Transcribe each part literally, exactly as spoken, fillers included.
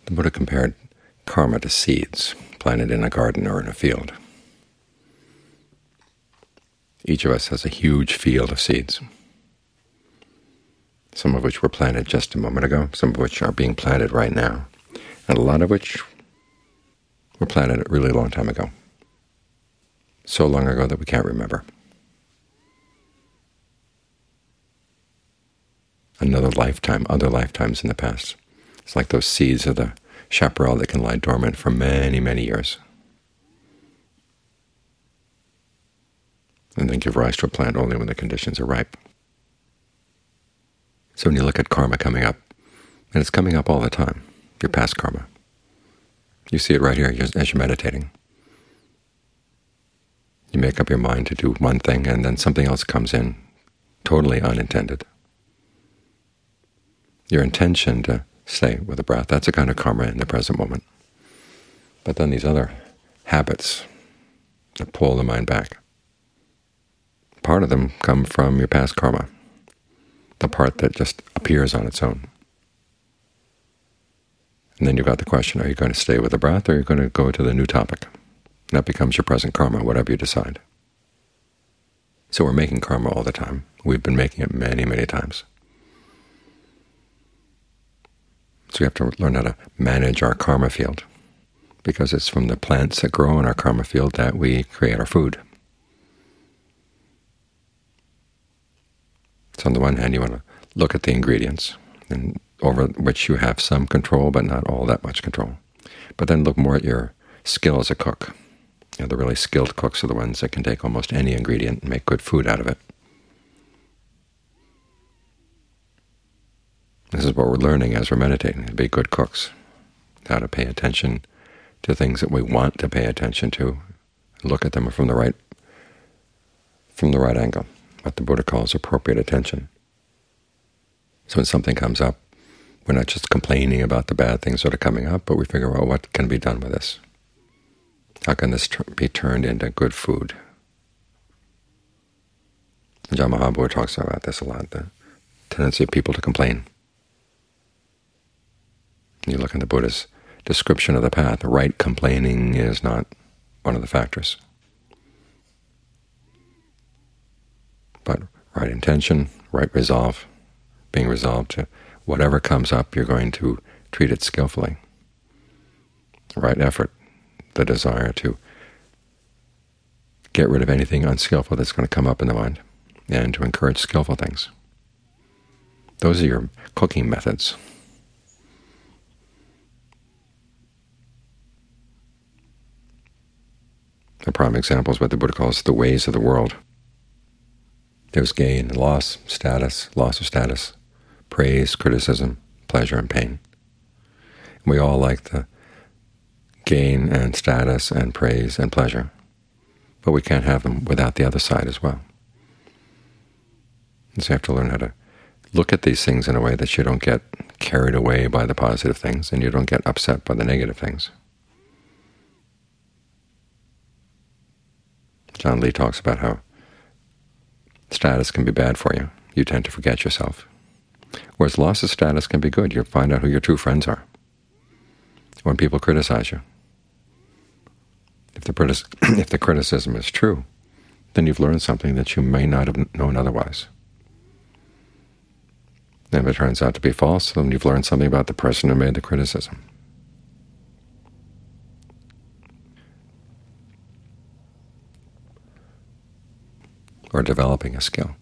The Buddha compared karma to seeds planted in a garden or in a field. Each of us has a huge field of seeds, some of which were planted just a moment ago, some of which are being planted right now, and a lot of which were planted a really long time ago, so long ago that we can't remember. Another lifetime, other lifetimes in the past. It's like those seeds of the chaparral that can lie dormant for many, many years, and then give rise to a plant only when the conditions are ripe. So when you look at karma coming up, and it's coming up all the time, your past karma, you see it right here as you're meditating. You make up your mind to do one thing, and then something else comes in, totally unintended. Your intention to stay with the breath, that's a kind of karma in the present moment. But then these other habits that pull the mind back, part of them come from your past karma, the part that just appears on its own. And then you've got the question, are you going to stay with the breath, or are you going to go to the new topic? And that becomes your present karma, whatever you decide. So we're making karma all the time. We've been making it many, many times. So we have to learn how to manage our karma field, because it's from the plants that grow in our karma field that we create our food. So on the one hand, you want to look at the ingredients, and over which you have some control, but not all that much control. But then look more at your skill as a cook. You know, the really skilled cooks are the ones that can take almost any ingredient and make good food out of it. This is what we're learning as we're meditating, to be good cooks, how to pay attention to things that we want to pay attention to, look at them from the right from the right angle, what the Buddha calls appropriate attention. So when something comes up, we're not just complaining about the bad things that are coming up, but we figure out what can be done with this. How can this be turned into good food? Ajaan Mahabodhi talks about this a lot, the tendency of people to complain. You look in the Buddha's description of the path, right complaining is not one of the factors. But right intention, right resolve, being resolved to whatever comes up, you're going to treat it skillfully. Right effort, the desire to get rid of anything unskillful that's going to come up in the mind, and to encourage skillful things. Those are your cooking methods. A prime example is what the Buddha calls the ways of the world. There's gain and loss, status, loss of status, praise, criticism, pleasure, and pain. We all like the gain and status and praise and pleasure, but we can't have them without the other side as well. And so you have to learn how to look at these things in a way that you don't get carried away by the positive things and you don't get upset by the negative things. John Lee talks about how status can be bad for you. You tend to forget yourself. Whereas loss of status can be good. You find out who your true friends are. When people criticize you, if the, if the criticism is true, then you've learned something that you may not have known otherwise. And if it turns out to be false, then you've learned something about the person who made the criticism. Or developing a skill.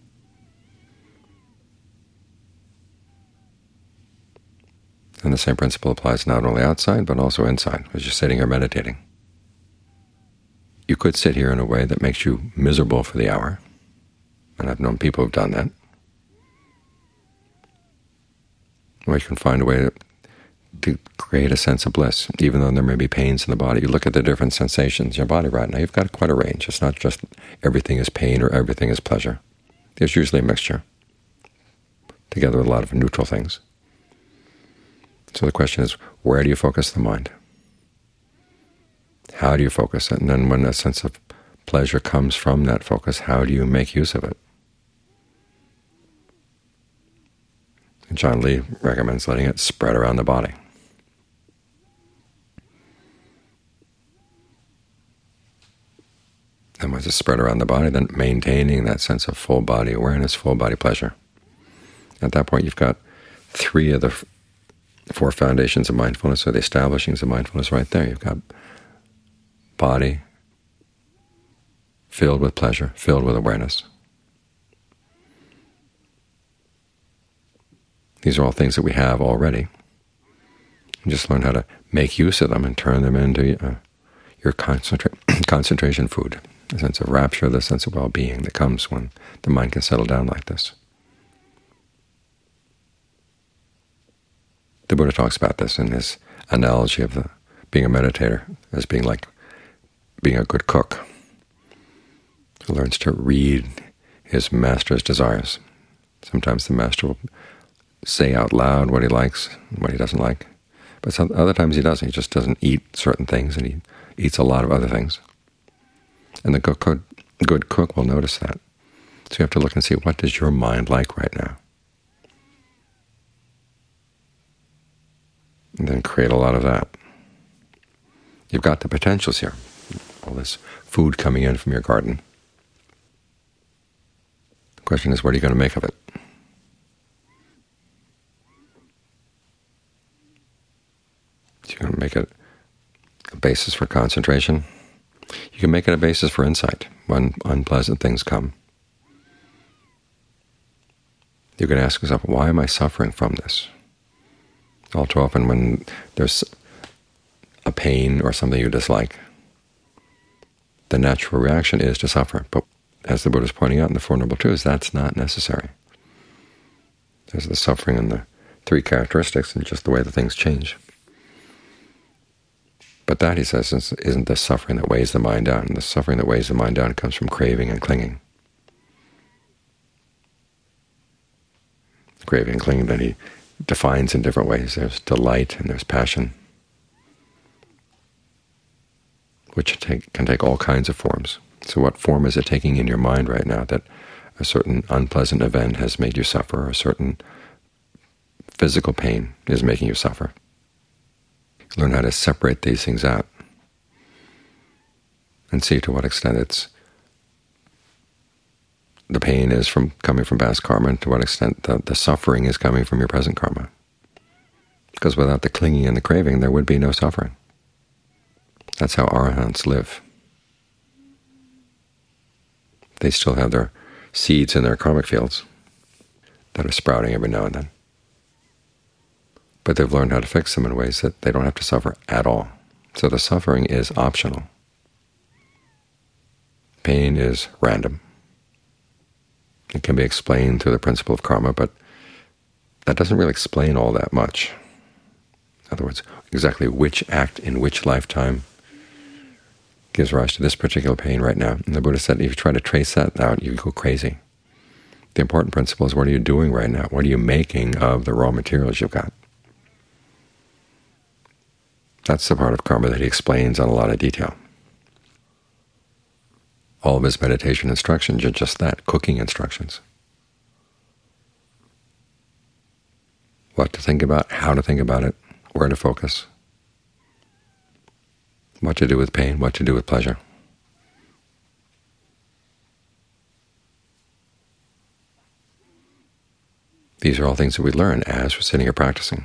And the same principle applies not only outside, but also inside, as you're sitting or meditating. You could sit here in a way that makes you miserable for the hour, and I've known people who've done that. Or you can find a way to, to create a sense of bliss, even though there may be pains in the body. You look at the different sensations in your body right now, you've got quite a range. It's not just everything is pain or everything is pleasure. There's usually a mixture, together with a lot of neutral things. So the question is, where do you focus the mind? How do you focus it? And then when a sense of pleasure comes from that focus, how do you make use of it? And John Lee recommends letting it spread around the body. as it's spread around the body, then maintaining that sense of full body awareness, full body pleasure. At that point, you've got three of the four foundations of mindfulness, or the establishings of mindfulness right there. You've got body filled with pleasure, filled with awareness. These are all things that we have already. You just learn how to make use of them and turn them into uh, your concentra concentration food, the sense of rapture, the sense of well-being that comes when the mind can settle down like this. The Buddha talks about this in his analogy of the, being a meditator as being like being a good cook who learns to read his master's desires. Sometimes the master will say out loud what he likes and what he doesn't like, but some, other times he doesn't. He just doesn't eat certain things, and he eats a lot of other things. And the good cook, good cook will notice that. So you have to look and see, what does your mind like right now? And then create a lot of that. You've got the potentials here. All this food coming in from your garden. The question is, what are you going to make of it? So you're going to make it a basis for concentration. You can make it a basis for insight when unpleasant things come. You can ask yourself, why am I suffering from this? All too often when there's a pain or something you dislike, the natural reaction is to suffer. But as the Buddha is pointing out in the Four Noble Truths, that's not necessary. There's the suffering and the three characteristics and just the way the things change. But that, he says, isn't the suffering that weighs the mind down. The suffering that weighs the mind down comes from craving and clinging. Craving and clinging that he defines in different ways. There's delight and there's passion, which take, can take all kinds of forms. So what form is it taking in your mind right now that a certain unpleasant event has made you suffer, or a certain physical pain is making you suffer? Learn how to separate these things out and see to what extent it's the pain is from coming from past karma, and to what extent the, the suffering is coming from your present karma. Because without the clinging and the craving, there would be no suffering. That's how arahants live. They still have their seeds in their karmic fields that are sprouting every now and then. But they've learned how to fix them in ways that they don't have to suffer at all. So the suffering is optional. Pain is random. It can be explained through the principle of karma, but that doesn't really explain all that much. In other words, exactly which act in which lifetime gives rise to this particular pain right now. And the Buddha said, if you try to trace that out, you go crazy. The important principle is, what are you doing right now? What are you making of the raw materials you've got? That's the part of karma that he explains in a lot of detail. All of his meditation instructions are just that, cooking instructions. What to think about, how to think about it, where to focus, what to do with pain, what to do with pleasure. These are all things that we learn as we're sitting here practicing.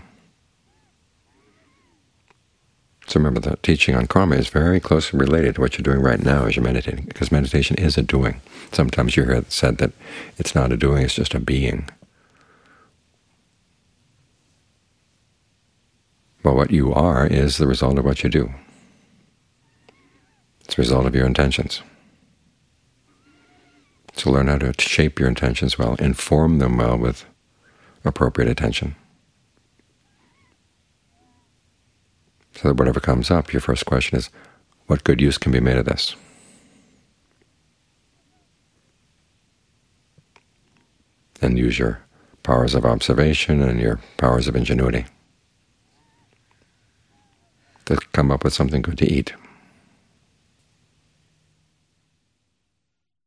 So remember, the teaching on karma is very closely related to what you're doing right now as you're meditating, because meditation is a doing. Sometimes you hear it said that it's not a doing, it's just a being. Well, what you are is the result of what you do. It's a result of your intentions. So learn how to shape your intentions well, inform them well with appropriate attention. So that whatever comes up, your first question is, what good use can be made of this? And use your powers of observation and your powers of ingenuity to come up with something good to eat.